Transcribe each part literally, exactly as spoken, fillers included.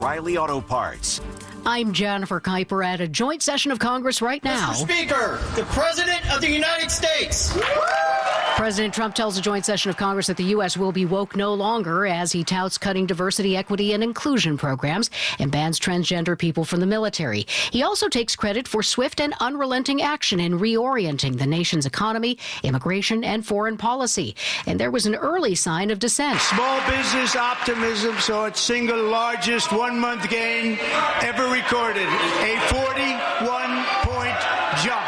O'Reilly Auto Parts. I'm Jennifer Kuiper at a joint session of Congress right now. Mister Speaker, the President of the United States. President Trump tells a joint session of Congress that the U S will be woke no longer as he touts cutting diversity, equity, and inclusion programs and bans transgender people from the military. He also takes credit for swift and unrelenting action in reorienting the nation's economy, immigration, and foreign policy. And there was an early sign of dissent. Small business optimism saw its single largest one-month gain ever recorded, a forty-one point jump.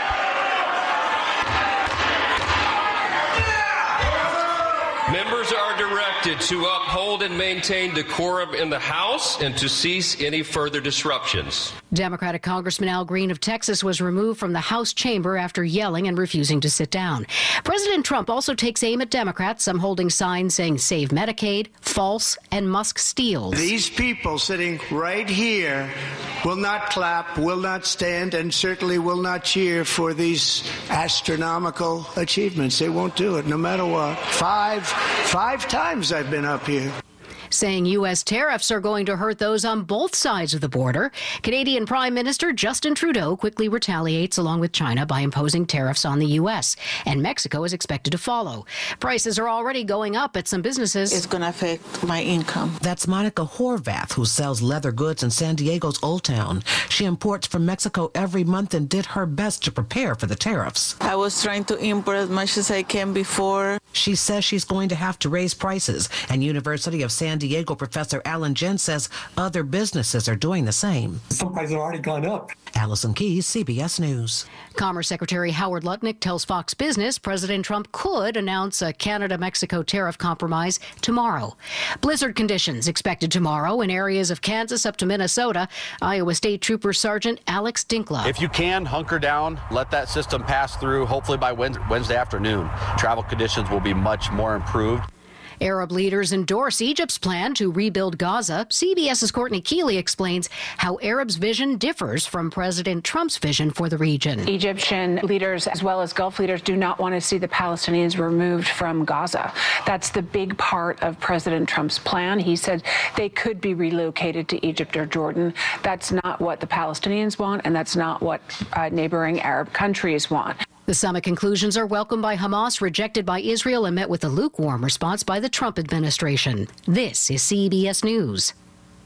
Members are directed to uphold and maintain decorum in the House and to cease any further disruptions. Democratic Congressman Al Green of Texas was removed from the House chamber after yelling and refusing to sit down. President Trump also takes aim at Democrats, some holding signs saying Save Medicaid, false, and Musk steals. These people sitting right here will not clap, will not stand, and certainly will not cheer for these astronomical achievements. They won't do it, no matter what. Five, five times I've been up here. Saying U S tariffs are going to hurt those on both sides of the border. Canadian Prime Minister Justin Trudeau quickly retaliates along with China by imposing tariffs on the U S, and Mexico is expected to follow. Prices are already going up at some businesses. It's going to affect my income. That's Monica Horvath, who sells leather goods in San Diego's Old Town. She imports from Mexico every month and did her best to prepare for the tariffs. I was trying to import as much as I can before. She says she's going to have to raise prices, and University of San Diego professor Alan Jen says other businesses are doing the same. Some prices have already gone up. Allison Keyes, C B S News. Commerce Secretary Howard Lutnick tells Fox Business President Trump could announce a Canada-Mexico tariff compromise tomorrow. Blizzard conditions expected tomorrow in areas of Kansas up to Minnesota. Iowa State Trooper Sergeant Alex Dinkla. If you can, hunker down, let that system pass through. Hopefully by Wednesday afternoon, travel conditions will be much more improved. Arab leaders endorse Egypt's plan to rebuild Gaza. CBS's Courtney Keeley explains how Arabs' vision differs from President Trump's vision for the region. Egyptian leaders, as well as Gulf leaders, do not want to see the Palestinians removed from Gaza. That's the big part of President Trump's plan. He said they could be relocated to Egypt or Jordan. That's not what the Palestinians want, and that's not what uh, neighboring Arab countries want. The summit conclusions are welcomed by Hamas, rejected by Israel, and met with a lukewarm response by the Trump administration. This is C B S News.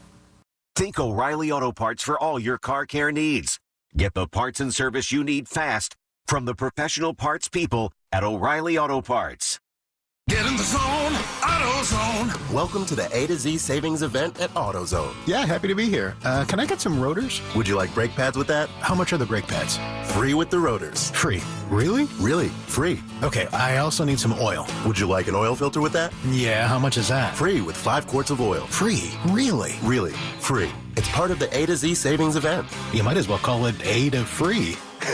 Think O'Reilly Auto Parts for all your car care needs. Get the parts and service you need fast from the professional parts people at O'Reilly Auto Parts. Get in the zone, AutoZone. Welcome to the A to Z savings event at AutoZone. Yeah, happy to be here. Uh, can I get some rotors? Would you like brake pads with that? How much are the brake pads? Free with the rotors. Free. Really? Really, free. Okay, I also need some oil. Would you like an oil filter with that? Yeah, how much is that? Free with five quarts of oil. Free? Really? Really, free. It's part of the A to Z savings event. You might as well call it A to free.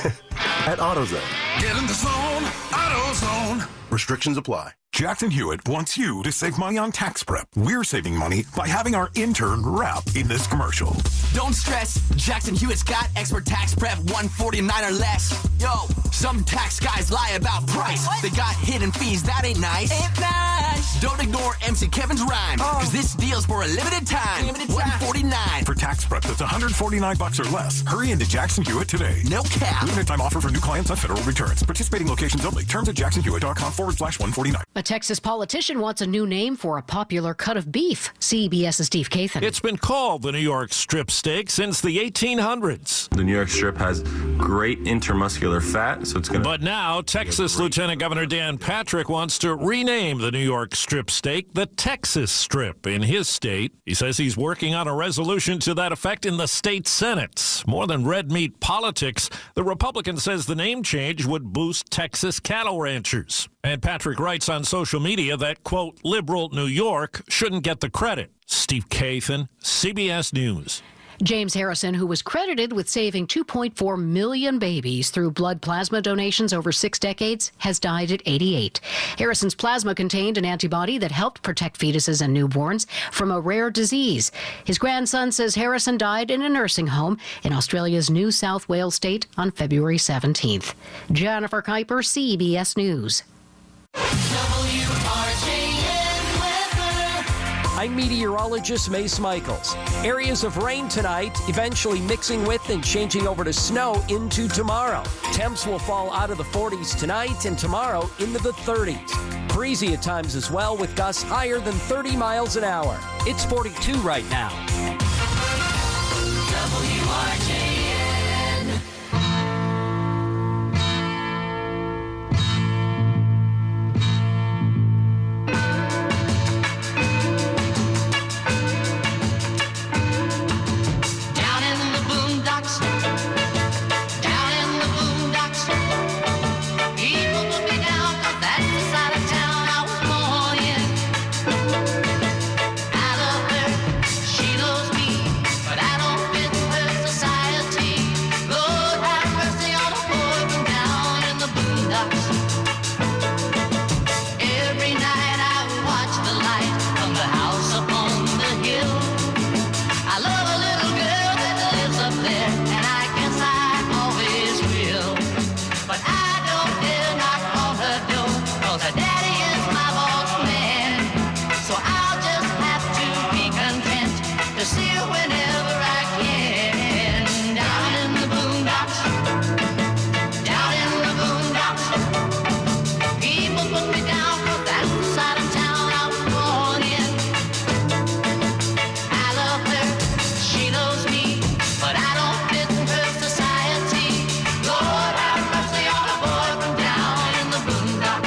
At AutoZone. Get in the zone, AutoZone. Restrictions apply. Jackson Hewitt wants you to save money on tax prep. We're saving money by having our intern rap in this commercial. Don't stress, Jackson Hewitt's got expert tax prep one forty-nine or less. Yo, some tax guys lie about price. What? They got hidden fees, that ain't nice. Ain't nice. Don't ignore M C Kevin's rhyme, oh. Cause this deal's for a limited time. Limited time. one forty-nine. For tax prep that's one forty-nine bucks or less, hurry into Jackson Hewitt today. No cap. Limited time offer for new clients on federal returns. Participating locations only. Terms at jacksonhewitt.com forward slash 149. A Texas politician wants a new name for a popular cut of beef. CBS's Steve Kathan. It's been called the New York strip steak since the eighteen hundreds. The New York strip has great intermuscular fat, so it's going to... But now, Texas Lieutenant Governor Dan Patrick wants to rename the New York strip steak the Texas Strip in his state. He says he's working on a resolution to that effect in the state Senate. More than red meat politics, the Republican says the name change would boost Texas cattle ranchers. And Patrick writes on social media that, quote, liberal New York shouldn't get the credit. Steve Kathan, C B S News. James Harrison, who was credited with saving two point four million babies through blood plasma donations over six decades, has died at eighty-eight. Harrison's plasma contained an antibody that helped protect fetuses and newborns from a rare disease. His grandson says Harrison died in a nursing home in Australia's New South Wales state on February seventeenth. Jennifer Kuiper, C B S News. W R J N weather. I'm meteorologist Mace Michaels. Areas of rain tonight, eventually mixing with and changing over to snow into tomorrow. Temps will fall out of the forties tonight and tomorrow into the thirties. Breezy at times as well, with gusts higher than thirty miles an hour. It's forty-two right now. W R J N. Down in the boondocks, down in the boondocks, people put me down 'cause that's the side of town I was born in. I love her, she loves me, but I don't fit her society. Lord have mercy on a boy from down in the boondocks. Every night I watch the light from the house up on the hill. I love a little girl that lives up there, and I guess I always will. But I don't dare knock on her door, 'cause her daddy is my boss man. So I'll just have to be content to see her whenever I can. Down in the boondocks, down in the boondocks, people put me down 'cause that's the side of town I was born in. I love her, she loves me, but I don't fit her society. Lord have mercy on a boy from down in the boondocks.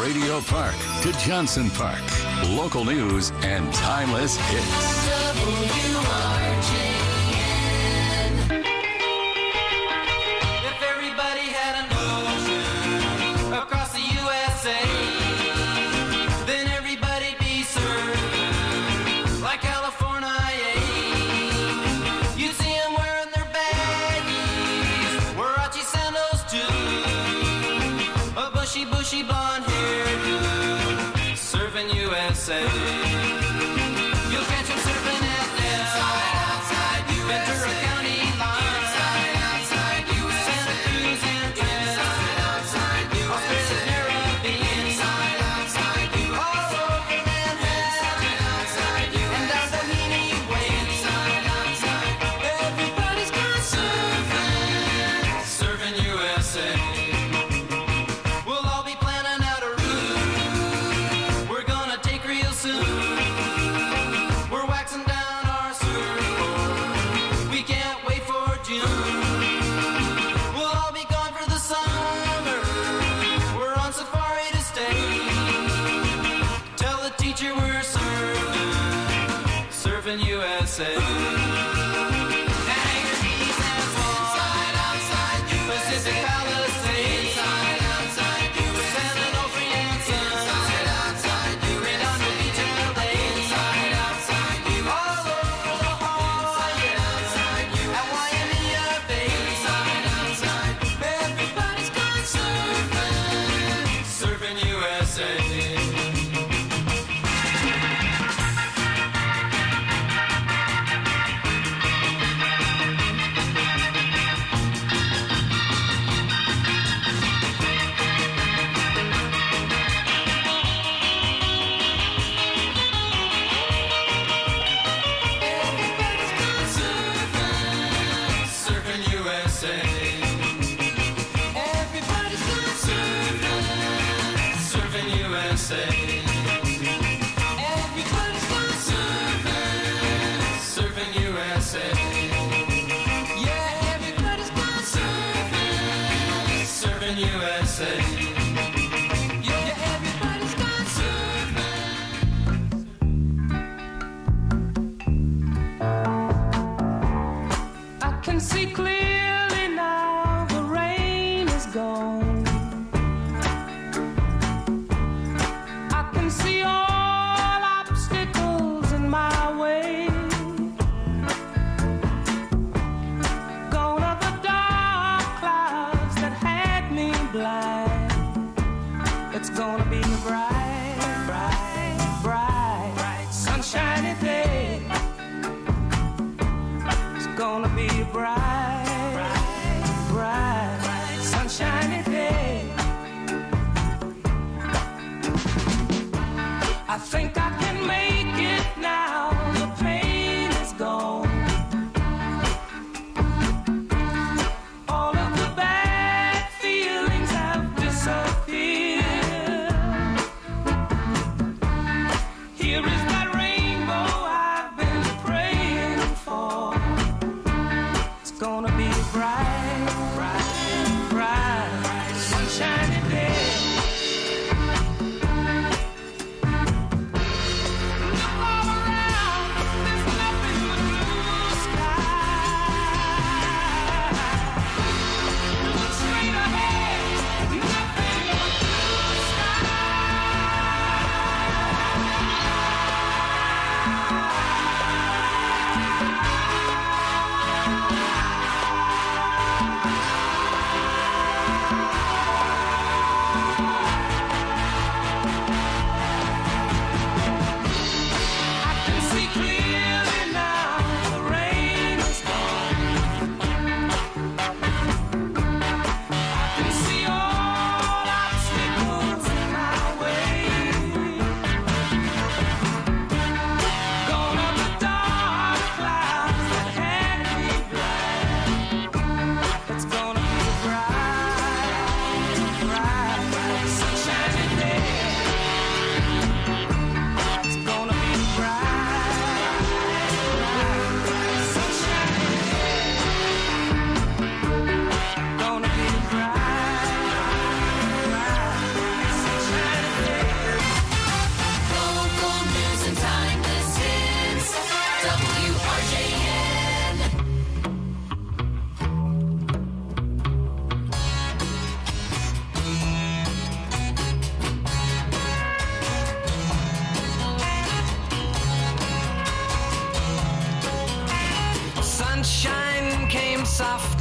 Radio Park to Johnson Park. Local news and timeless hits. W R J N. If everybody had an ocean across the U S A, then everybody'd be served like California. You'd see them wearing their baggies, Warachi sandals too, a bushy, bushy blonde hairdo, serving U S A. You'll catch them surfing at Inside, outside U S A. Ventura County line. Inside, outside U S A. Santa Cruz and Trent. Inside, outside U S A. Australia's Caribbean. Inside, outside U S A. All over Manhattan. Inside, outside U S A. And down Doheny Way. Inside, outside. Everybody's gone surfing. Surfing U S A. We'll all be planning out a route we're gonna take real soon. We're waxing down our surfboard. We can't wait for June. We'll all be gone for the summer. We're on safari to stay. Tell the teacher we're surfing, surfing U S A. Hanger Keys and Swan. Inside, outside U S A. Pacific Palisades. Inside, outside U S A. San Onofre and Son. Inside, outside U S A. Redondo Beach, L A. Inside, outside U S A. All over La Jolla. Inside, outside U S A. At Waimea Bay. Inside, outside. Everybody's gone surfing, surfing U S A. Everybody's gone surfing, surfing U S A. Everybody's gone surfing, surfing U S A. Everybody's gone surfing, surfing U S A. Yeah, everybody's gone surfing, surfing U S A. Yeah, everybody's gone surfing. I can see clearly now the rain is gone. I can see all obstacles in my way. Gone are the dark clouds that had me blind. It's gonna be a bright, bright, bright, bright, sunshiny day. It's gonna be a bright, bright, bright, sunshiny day. I think I can make it now. The pain is gone. All of the bad feelings have disappeared.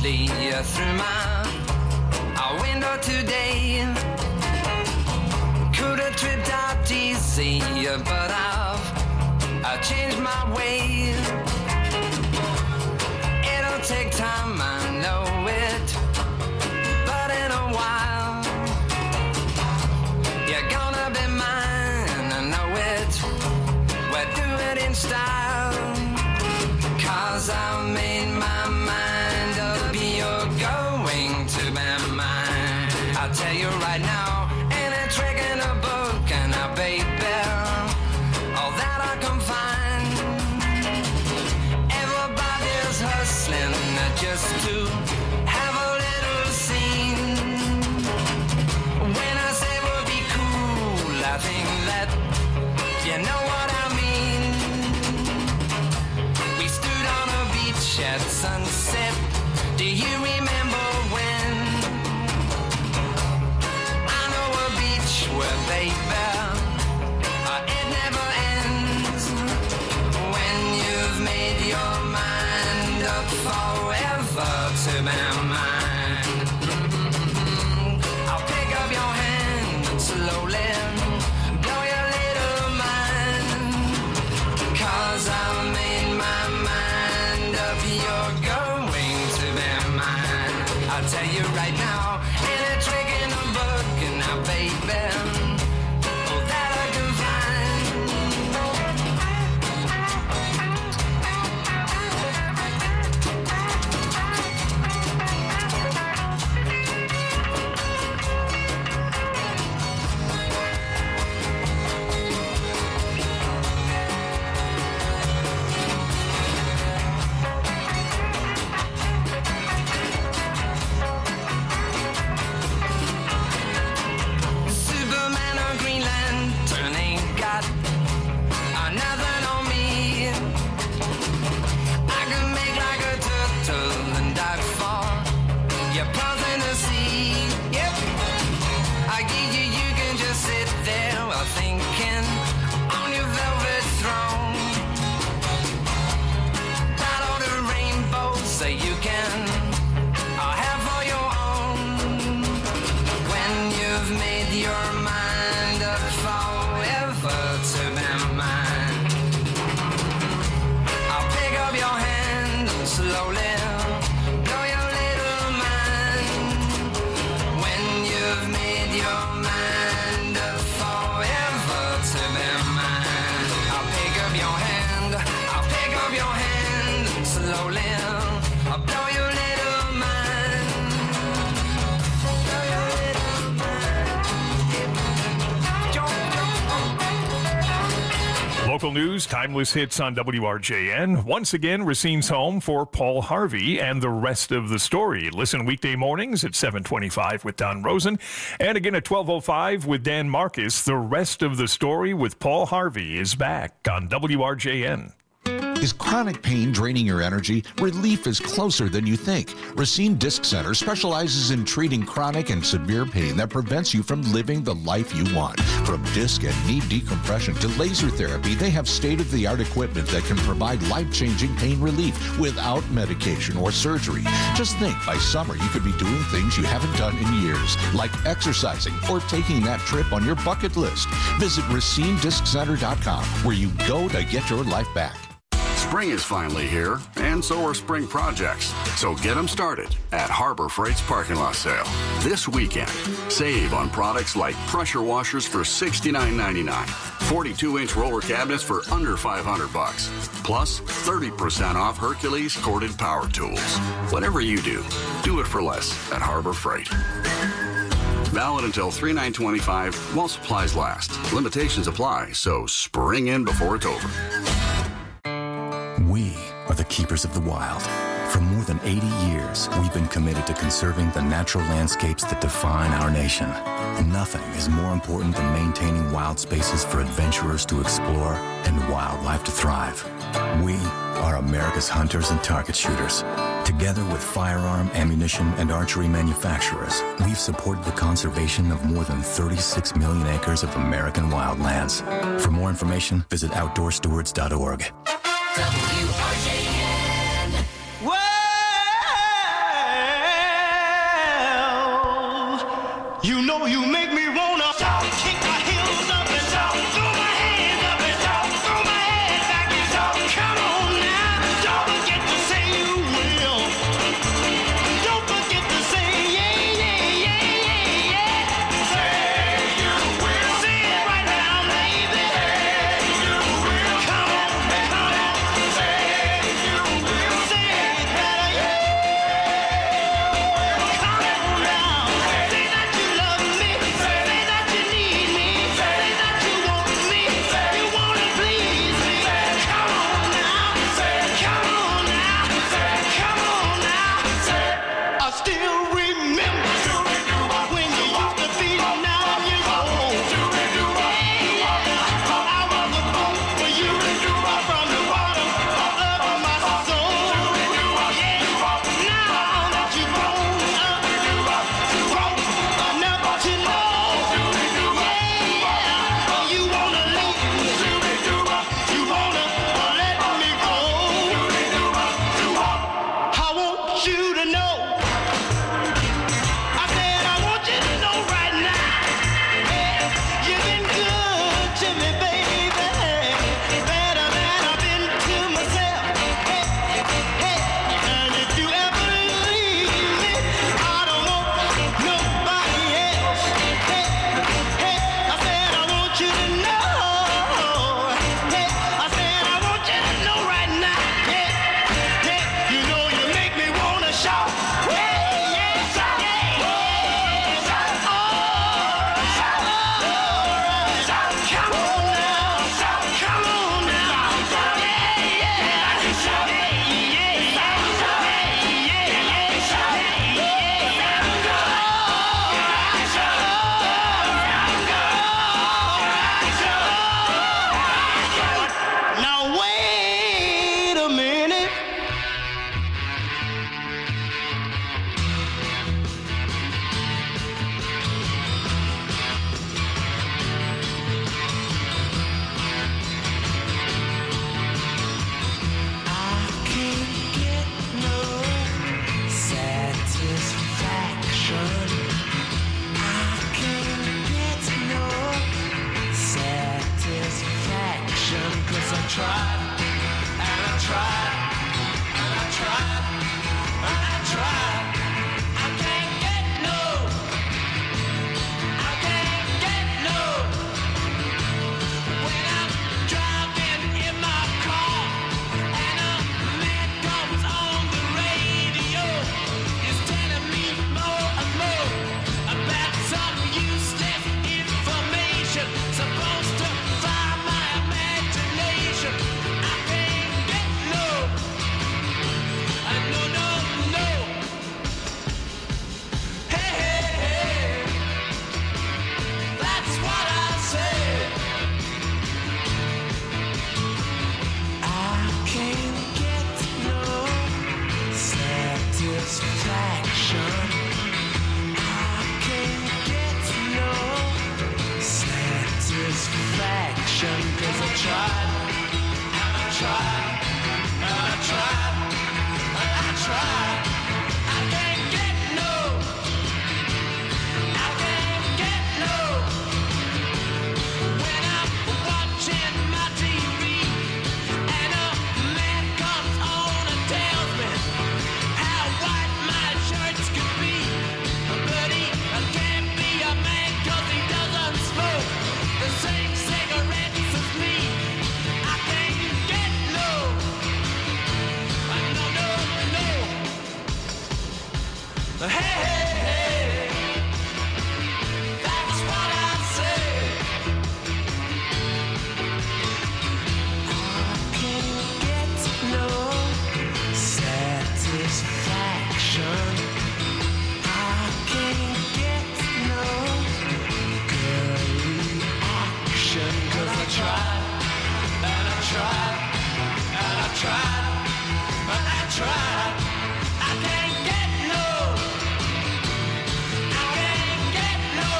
softly through my uh, window today. Could have tripped out easy, but I've I changed my way. It'll take time, I know it, but in a while you're gonna be mine, I know it. We'll do it in style, 'cause I made my mind up, you're going to be mine. I'll tell you right now, ain't a trick in a book, and I baby, all that I can find. Everybody's hustling just to have a little scene. When I say we'll be cool, I think that you know what I mean. We stood on a beach at sunset. Do you remember when? I know a beach where, baby, uh, it never ends. When you've made your mind up forever to be mine. I'll pick up your hand and slowly blow your little mind. 'Cause I've made my mind up, you're going to be mine. I'll tell you right now, ain't a trick in a book, and now, baby, oh, that I can Superman or Green Lantern ain't got uh, nothing on me. I can make like a turtle and dive for your pearls in the sea. Yep, I give you, you can just sit there while thinking on your velvet throne. That all the rainbows that you can uh, have for your own. When you've made your mind up forever to be mine, I'll pick up your hand and slowly blow your little mind. When you've made your mind up forever to be mine, I'll pick up your hand, I'll pick up your hand and slowly I'll blow your little mind. Blow your little mind. Local news, timeless hits on W R J N. Once again, Racine's home for Paul Harvey and the rest of the story. Listen weekday mornings at seven twenty-five with Don Rosen. And again at twelve oh five with Dan Marcus. The rest of the story with Paul Harvey is back on W R J N. Is chronic pain draining your energy? Relief is closer than you think. Racine Disc Center specializes in treating chronic and severe pain that prevents you from living the life you want. From disc and knee decompression to laser therapy, they have state-of-the-art equipment that can provide life-changing pain relief without medication or surgery. Just think, by summer you could be doing things you haven't done in years, like exercising or taking that trip on your bucket list. Visit Racine Disc Center dot com, where you go to get your life back. Spring is finally here, and so are spring projects. So get them started at Harbor Freight's parking lot sale. This weekend, save on products like pressure washers for sixty-nine ninety-nine, forty-two inch roller cabinets for under five hundred bucks, plus thirty percent off Hercules corded power tools. Whatever you do, do it for less at Harbor Freight. Valid until three nine twenty-five while supplies last. Limitations apply, so spring in before it's over. We are the keepers of the wild. For more than eighty years, we've been committed to conserving the natural landscapes that define our nation. Nothing is more important than maintaining wild spaces for adventurers to explore and wildlife to thrive. We are America's hunters and target shooters. Together with firearm, ammunition, and archery manufacturers, we've supported the conservation of more than thirty-six million acres of American wildlands. For more information, visit outdoor stewards dot org. W R J N. Way, tried, and I tried, and I tried, and I tried. I can't get no, I can't get no. When I'm driving in my car and a man comes on the radio, he's telling me more and more about some useless information supposed to fire my imagination. I can't get no, I no, no, no. Hey, hey, hey, that's what I said. I can't get no satisfaction. I can't get no satisfaction. 'Cause I tried, and I tried, and I tried, and I tried. I can't get no, I can't get no. When I'm watching my T V and a man comes on and tells me how white my shirts could be, but he can't be a man 'cause he doesn't smoke the same cigarettes as me. I can't get no, no, no, no. Hey, hey, hey, that's what I said. I can't get no satisfaction. I can't get no girl reaction. 'Cause I tried, and I tried, and I tried, and I tried. I can't get no, I can't get no.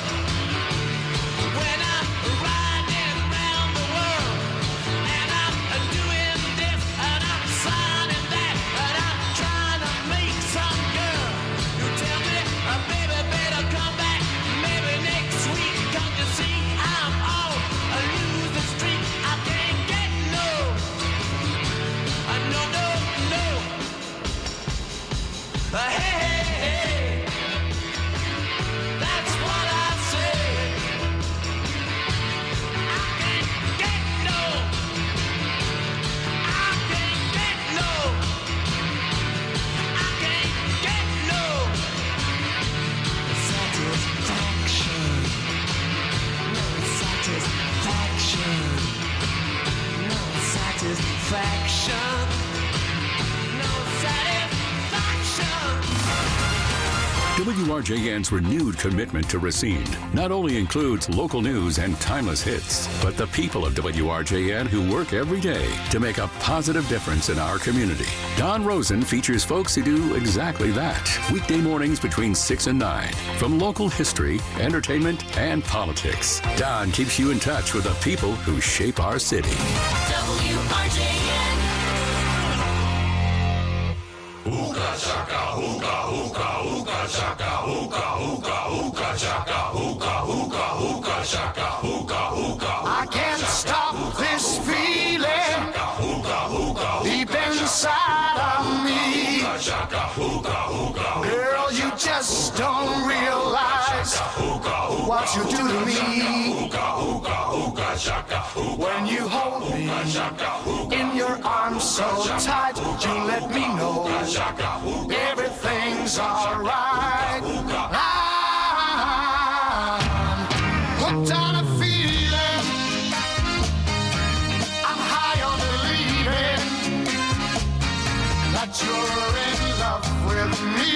When I'm riding around the world and I'm doing this and I'm signing that and I'm trying to make some girl who tell me, uh, baby, better come back maybe next week. Come to see I'm on a losing streak. I can't get no, uh, no, no, no. Uh, hey, hey, hey, that's what I said. I can't get no, I can't get no, I can't get no satisfaction, no satisfaction, no satisfaction, no satisfaction. W R J N's renewed commitment to Racine not only includes local news and timeless hits, but the people of W R J N who work every day to make a positive difference in our community. Don Rosen features folks who do exactly that. Weekday mornings between six and nine. From local history, entertainment, and politics, Don keeps you in touch with the people who shape our city. W R J N. Hookah chaka, hookah, hookah, hookah chaka, hookah, hookah, hookah chaka, hookah, hookah, hookah chaka, hookah, hookah. I can't stop this feeling deep inside of me. Girl, you just don't realize what you do to me. When you hold me in your arms so tight, you let me know everything's alright. I'm hooked on a feeling. I'm high on believing that you're in love with me.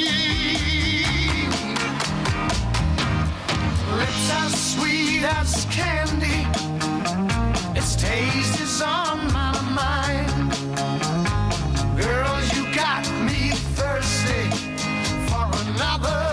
Lips as sweet as candy, its taste is on my mind. Girl, you got me thirsty for another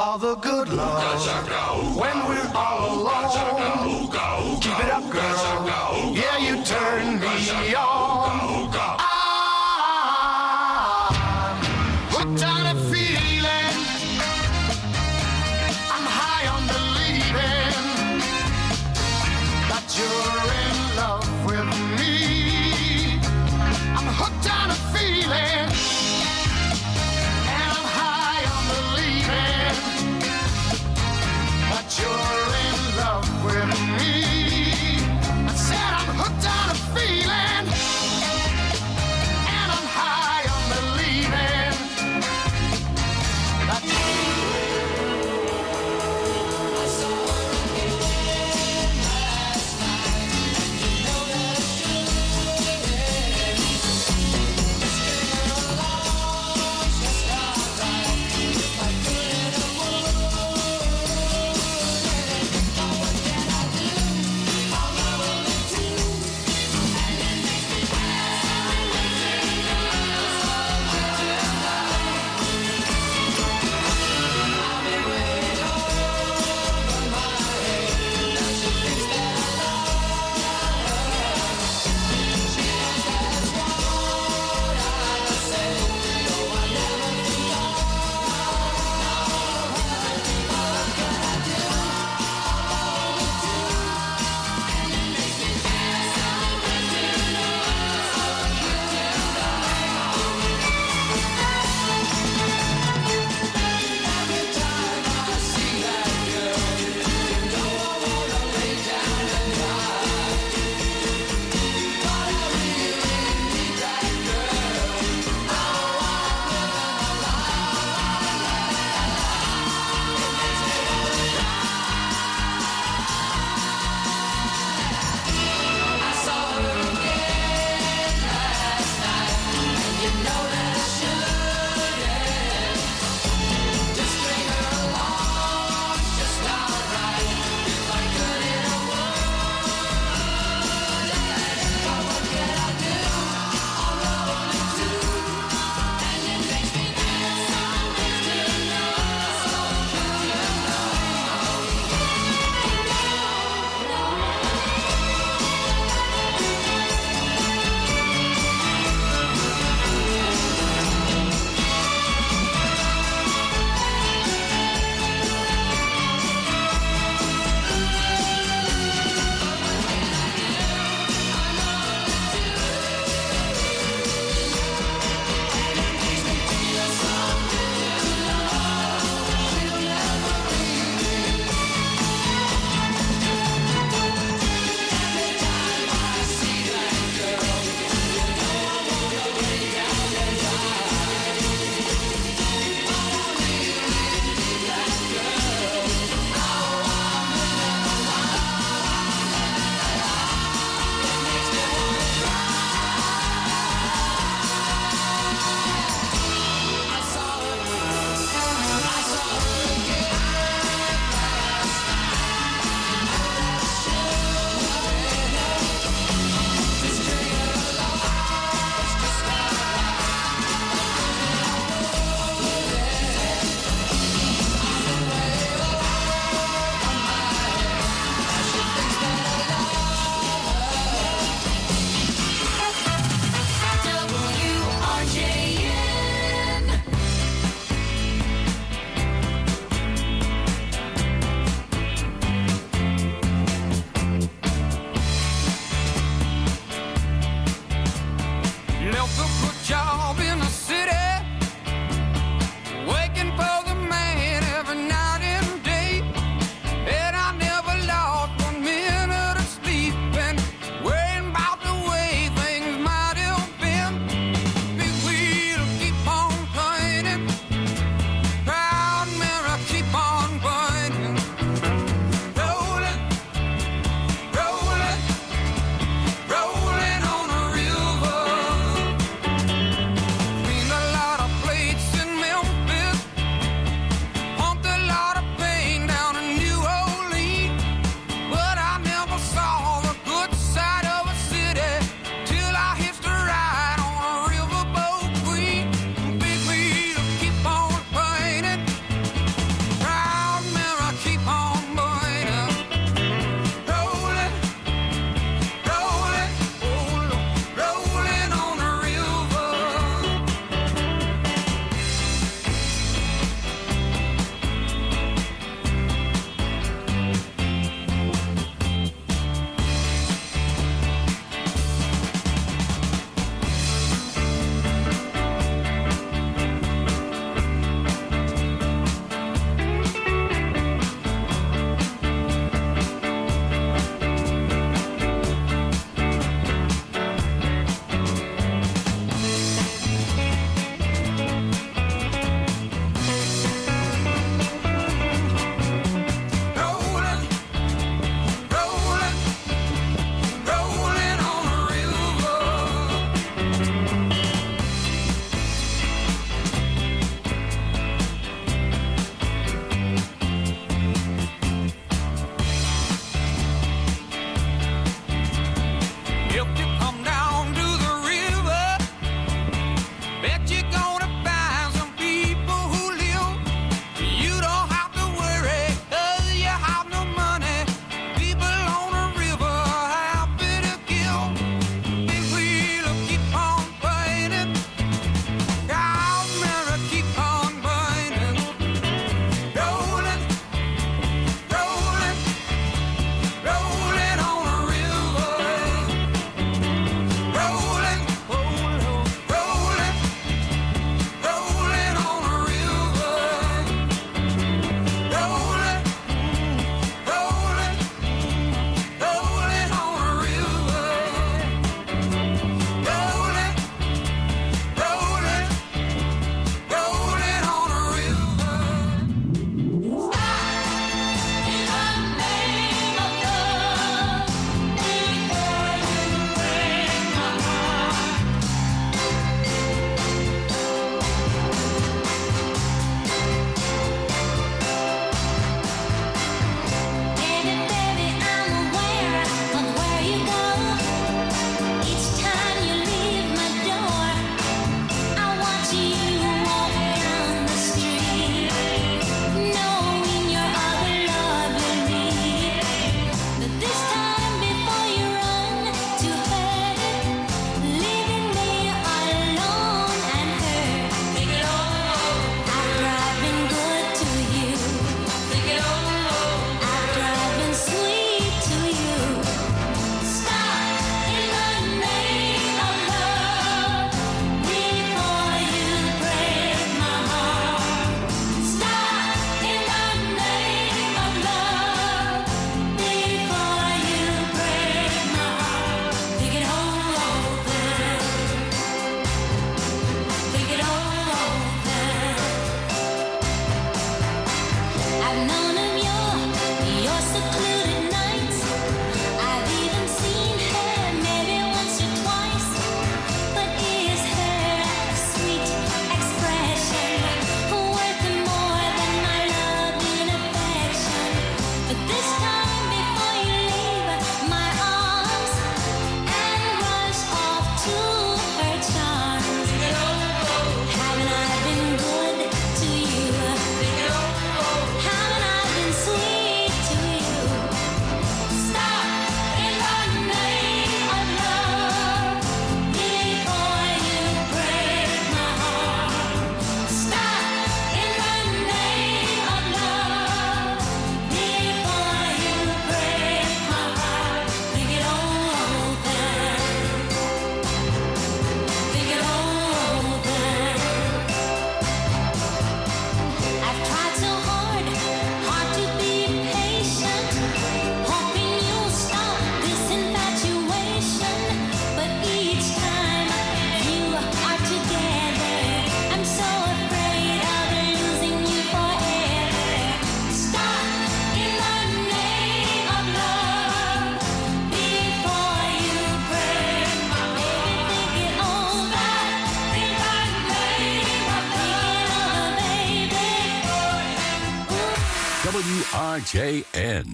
all the good love when we're all alone. Keep it up, girl. Yeah, you turn me on. I'm hooked on a feeling. I'm high on believing that you're in love with me. I'm hooked on a feeling. You're in love with me. I said I'm hooked on a feeling, and I'm high on believing that I saw her again last night, and you know that I shouldn't. String her along, just alright. If I couldn't avoid. R J N.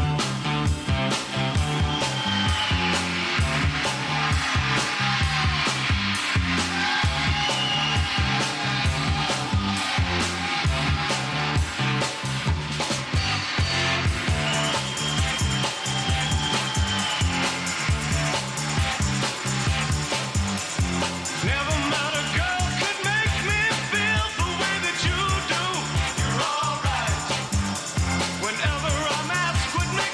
Never met a girl could make me feel the way that you do. You're alright. Whenever I'm asked, quit me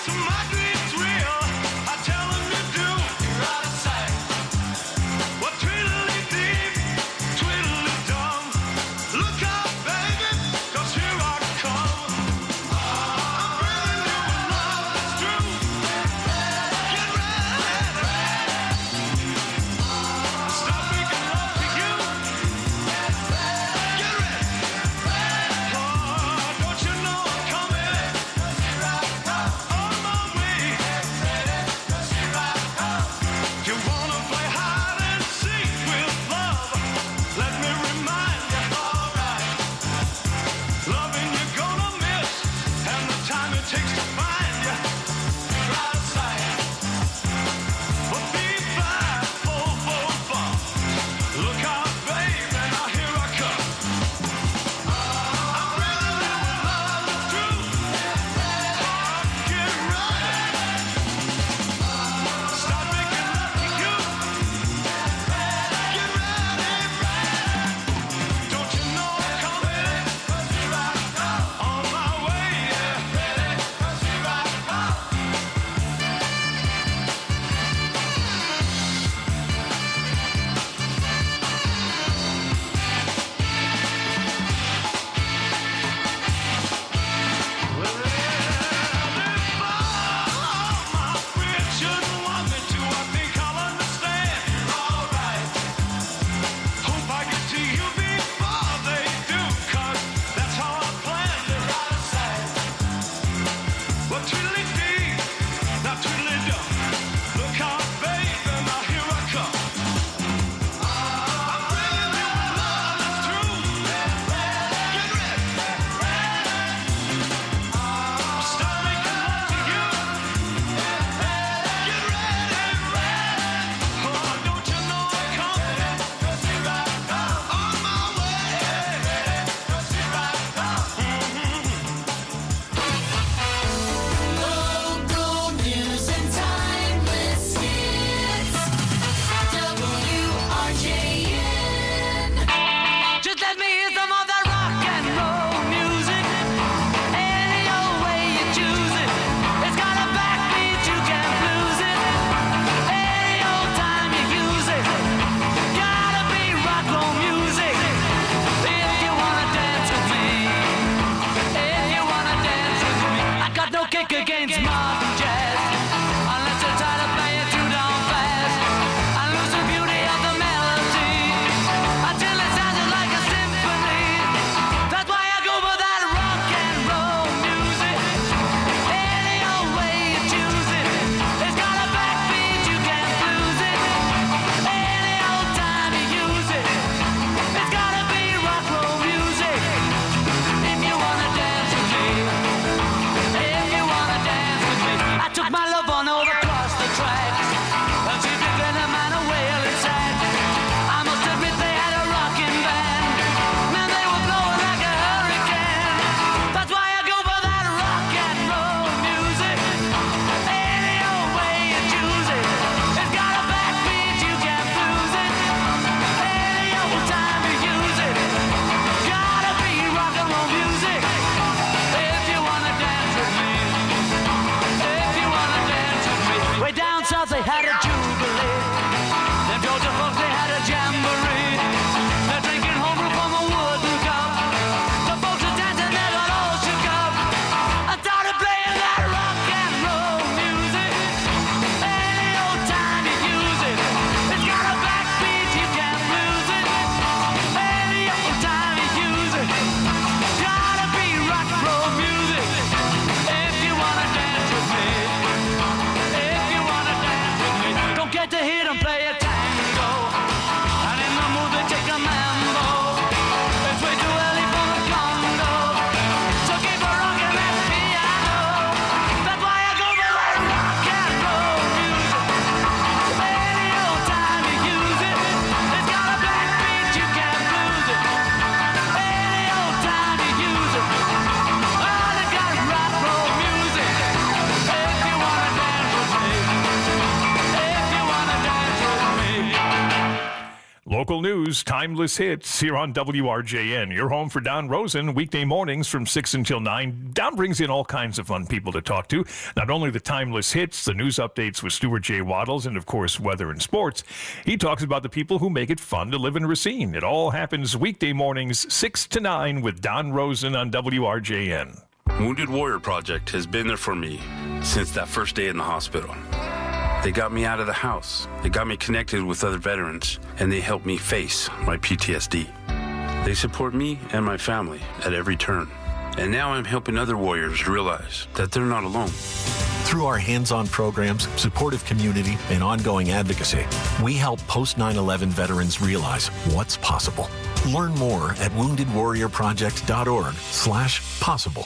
Local news, timeless hits here on W R J N. Your home for Don Rosen, weekday mornings from six until nine. Don brings in all kinds of fun people to talk to. Not only the timeless hits, the news updates with Stuart J. Waddles, and of course, weather and sports. He talks about the people who make it fun to live in Racine. It all happens weekday mornings, six to nine with Don Rosen on W R J N. Wounded Warrior Project has been there for me since that first day in the hospital. They got me out of the house. They got me connected with other veterans, and they helped me face my P T S D. They support me and my family at every turn. And now I'm helping other warriors realize that they're not alone. Through our hands-on programs, supportive community, and ongoing advocacy, we help post nine eleven veterans realize what's possible. Learn more at wounded warrior project dot org slash possible.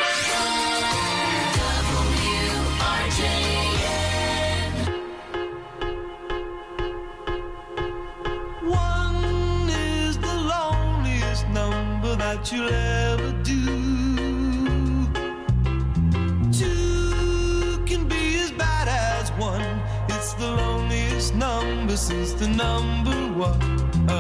That you'll ever do. Two can be as bad as one. It's the loneliest number since the number one.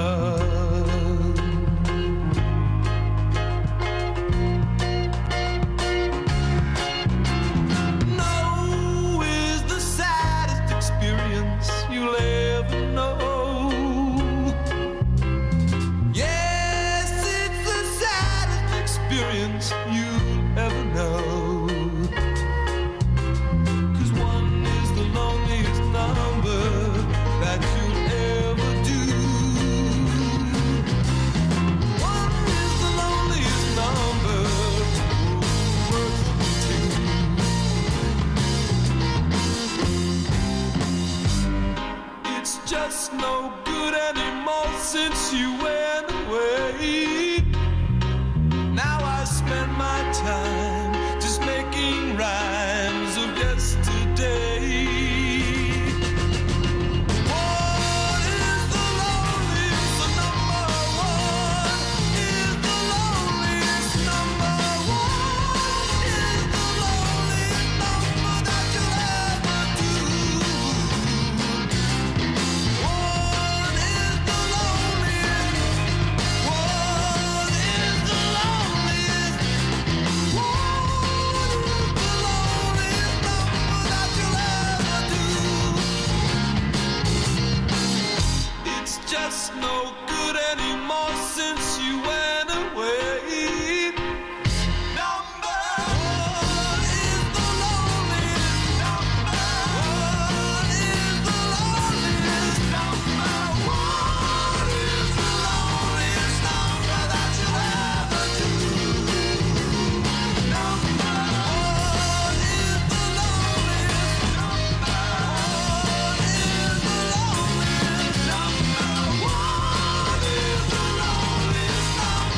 No is the saddest experience you'll ever know. Experience you'll ever know. Cause one is the loneliest number that you'll ever do. One is the loneliest number worth two. It's just no good anymore since you went away. Now I spend my time just making rhymes of yesterday. One is the loneliest number. One is the loneliest number. One is the loneliest number that you'll ever do. One is the loneliest. One is the loneliest. It's just no good anymore since you went away. Number one is the loneliest. Number one is the loneliest. Number one is the loneliest number that you'll ever do. Number one is the loneliest. Number one is the loneliest. Number one is the loneliest number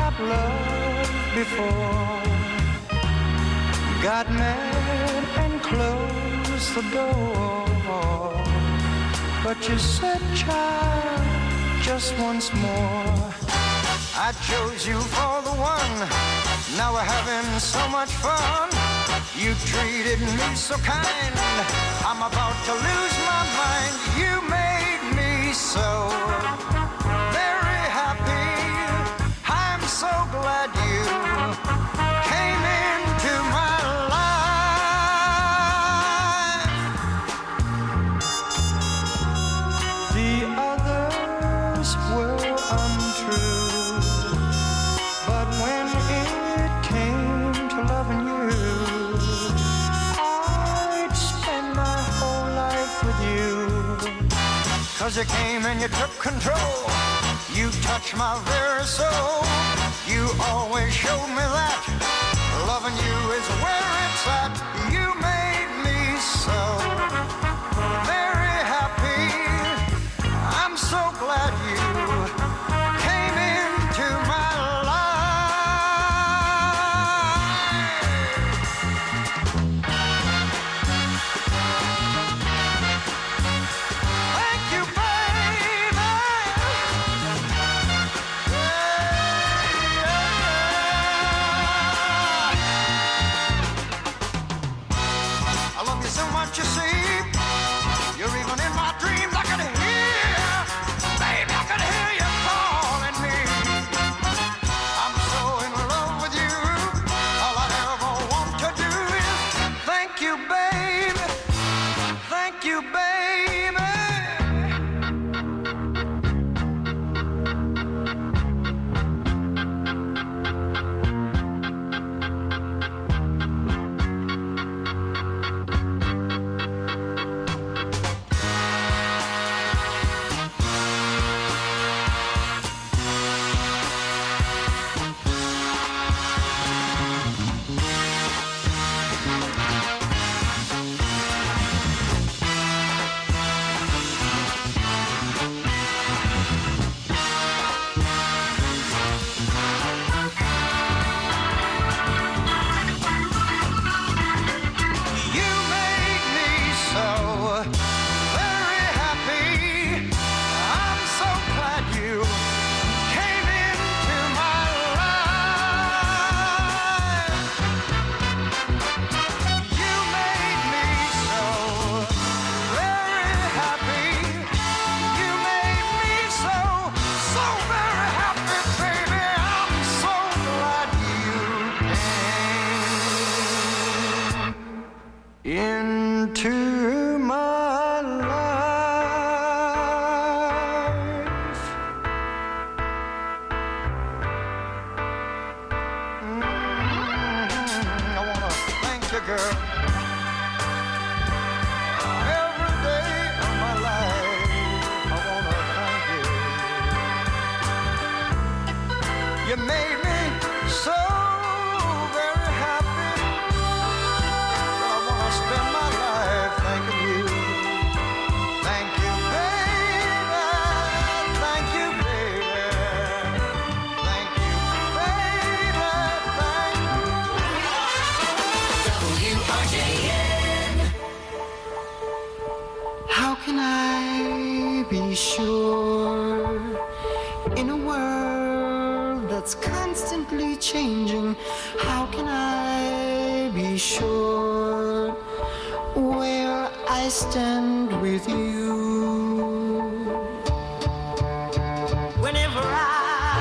not loved before. Got mad and closed the door. But you said, child, just once more. I chose you for the one. Now we're having so much fun. You treated me so kind. I'm about to lose my mind. You made me so very happy. I'm so glad you came into my life. The others were untrue, but when it came to loving you, I'd spend my whole life with you. 'Cause you came and you took control. You touched my very soul. You always showed me that loving you is where it's at. You made me so very happy. I'm so glad you came into my Thank you, baby. I love you so much, you see. You're even in my dreams. I can hear, baby, I can hear you calling me. I'm so in love with you. All I ever want to do is thank you, baby. Thank you, baby. You made me so very happy. I'm so glad you came into my life. You made me so very happy. You made me so, so very happy, baby. I'm so glad you came into my life. Mm, I wanna thank you, girl. Every day of my life, I wanna thank you. You made me so very happy. I wanna spend my life thanking you. Thank you, baby. Thank you, baby. Thank you, baby. Thank W R J N. How can I be sure in a world that's constantly changing? How can I be sure where I stand with you? Whenever I,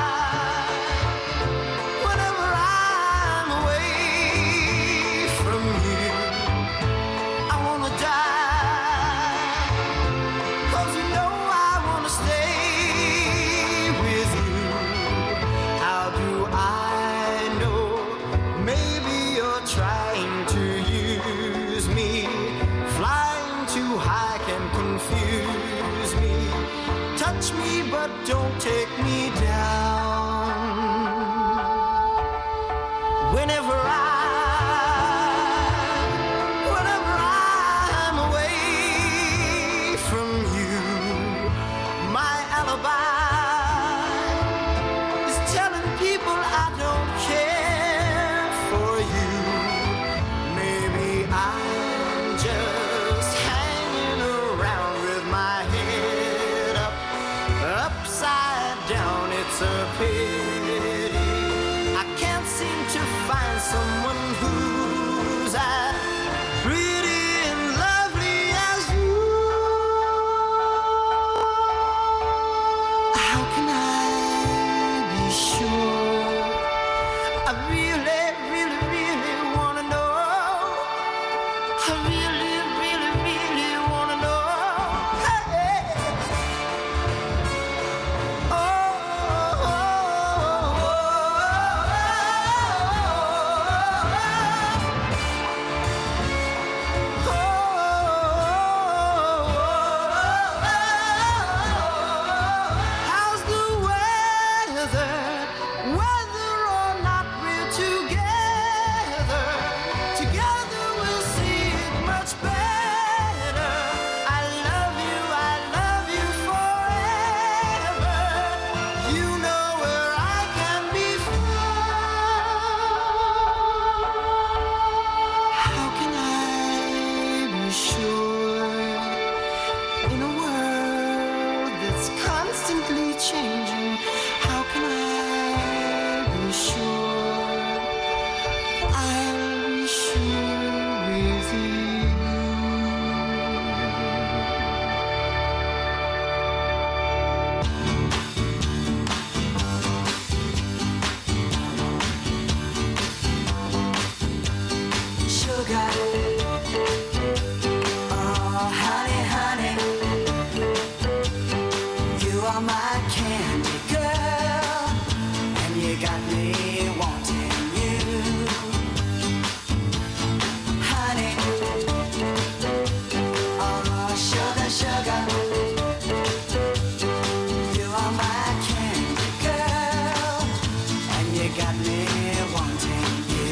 whenever I'm away from you, I wanna die. 'Cause you know I wanna stay with you. How do I know? Maybe you're trying to use me. Flying too high can confuse me. Touch me, but don't take me down. Whenever I, whenever I'm away from you, my alibi is telling people I upside down, it's a pity. I can't seem to find someone who's as pretty and lovely as you. How can I be sure? I really, really, really wanna know. I really, really, really wanna know. Hey. Oh, oh, oh, how's the weather? Whether or not we're together, together we'll see it much better. I love you, I love you forever. You know where I can be found. How can I be sure in a world that's constantly changing? How can I be sure I'll be sure with you? Sugar, oh honey, honey, you are my candy girl, and you got me wanting you, honey. Oh sugar, sugar, you are my candy girl, and you got me wanting you.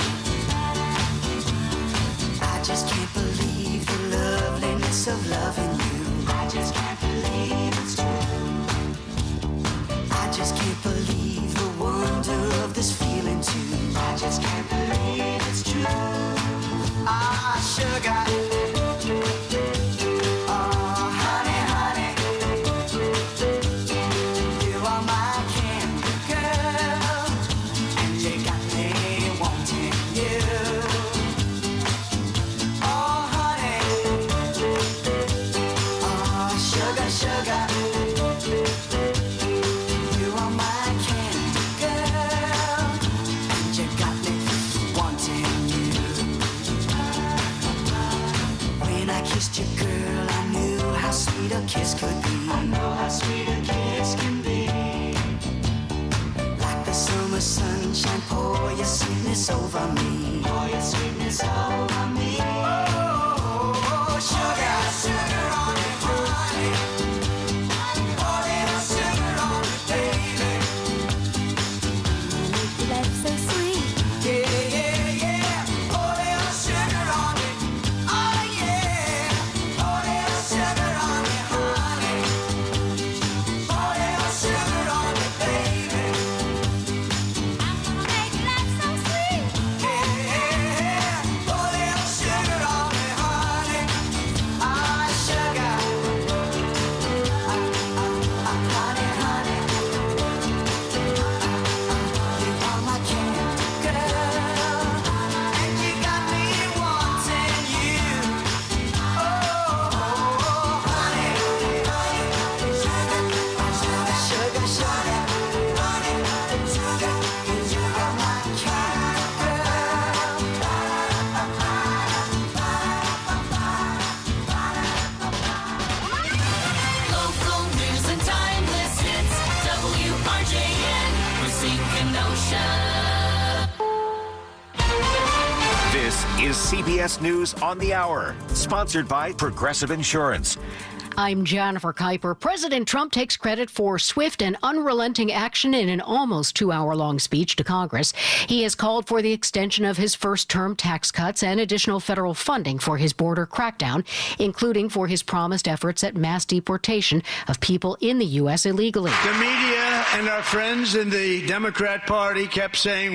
I just can't believe the loveliness of loving you. I just can't believe it's true. I just can't believe the wonder of this feeling too. I just can't believe it's true. Ah, sugar. Oh, honey, honey. You are my candy girl, and you got me wanting you. Oh, honey. Oh, sugar, sugar. You are my candy girl, and you got me wanting you. When I kissed you, girl, I knew how sweet a kiss could be. I know how sweet a kiss can be. Like the summer sunshine, pour your sweetness over me. Pour your sweetness over me. Oh, sugar, sugar on me, honey. Pour little sugar on me, baby. Life so sweet. Yeah, yeah, yeah. Pour little sugar on me. Oh, yeah. Pour little sugar on me, honey. Pour little sugar on me, baby. I'm gonna make life so sweet. Yeah, yeah, yeah. Pour little sugar on me, honey. Ah, sugar. Ah, ah, ah, honey, honey. You are my candy girl, and you got me wanting you. Oh, honey, sugar, sugar, sugar, honey, sugar, you are my candy Local news and timeless hits. W R J N, Racine, Kenosha. This is C B S News on the Hour, sponsored by Progressive Insurance. I'm Jennifer Kuiper. President Trump takes credit for swift and unrelenting action in an almost two-hour-long speech to Congress. He has called for the extension of his first-term tax cuts and additional federal funding for his border crackdown, including for his promised efforts at mass deportation of people in the U S illegally. The media and our friends in the Democrat Party kept saying